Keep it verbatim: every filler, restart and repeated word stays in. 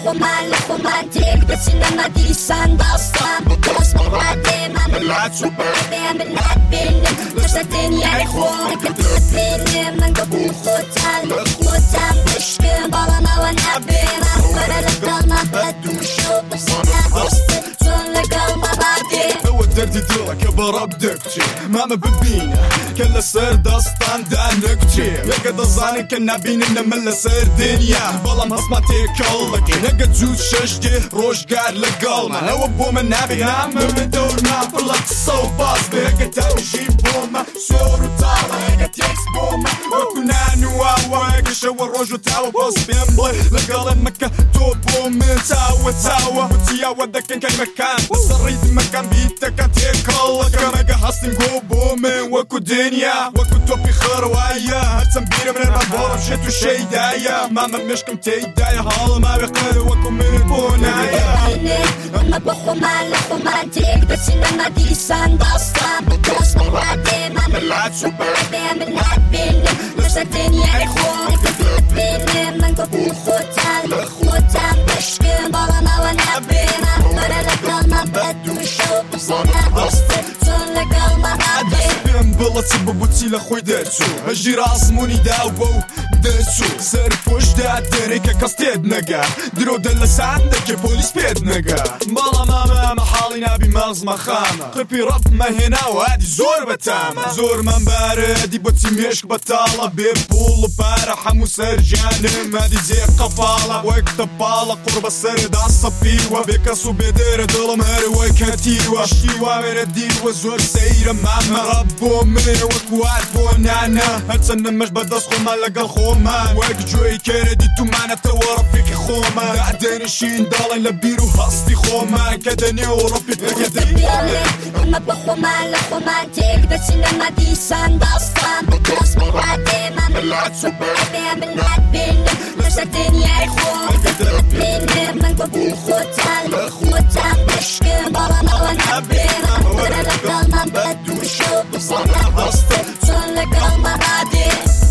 رومانتيك رومانتيك بتسينا ما ديسان داستان بكوس مراتي ما ملعت سوبر من لعبين لسه الدنيا يخون كتبين من قبول خوتان خوتان بشكي بارنا ونعبينا ولا لقلنا بدو شو بس انا بسطي تون لقلنا بعدين هو الدردي دولك بربدكتي ماما ببينا كلا سير داستان دانكتي لقد الظاني كنا بيننا من لسير دنيا بلا ما سمعتي كلك لقد زود ششتي روش قاعد لقلنا هو بو من نابي نعم من دورنا فلك الصوباس بهيك تمشي بوما سور وطالة هيك تيكس بوما وكنا نواوا هيك شو الرجو تاوا بوس بيمبلي لقل مكة توبو من تاوا تاوا وتيا ودك كان مكان وصريت مكان بيتك كانت هيك الله كما قحصت نقوبو من وكو دنيا وكو توبي خروايا هتسنبير من المنبور مشيتو شي دايا ماما مشكم تيدايا هال ما بيقل وكو من البونايا اما بخومان رومانتيك بتسينا ما ديسان داستان بكوس مراتي ما ملعت سوبر من لعبين لسه الدنيا يخون كتبين من قبول خوتان خوتان بشكي بارنا ونعبينا ولا لقلنا بدو شو بس انا بسطي تون لقلنا بعدين بلا تسبب وتسيل اخوي داتسو هجي راسموني داوبو داتسو سارف وش دا داريكا كاستيد نقا درو دلس عندك بوليس بيد نقا بلا ماما محالي نابي مغز مخامة قبي رب ما هنا وهادي زور بتامة زور من باردي بوتي ميشك بطالة بيبول بارحة مسار جانم هادي زي قفالة وقت بالا قرب السرد عصبيوة بيكاسو بيدير ظلم هاري ويكاتيوة شيوة من الديوة زور سيرة ماما ربو من وكوات بونانا هتسنن مش بدس خوما لقى الخومان وك جوي كاردي تو معنا توارب فيك خوما بعدين شين دالين لبيرو هاستي خوما كدني وربي بكدني اما بخومان رومانتيك بتسينا ما ديسان داستان بكوس مراتي ما ملعت سوبر من لعبين لسه الدنيا يخون كتبين من قبول خوتان خوتان بشكي بارنا ونعبينا ولا لقلنا بدو شو بس انا بسطي تون لقلنا بعدين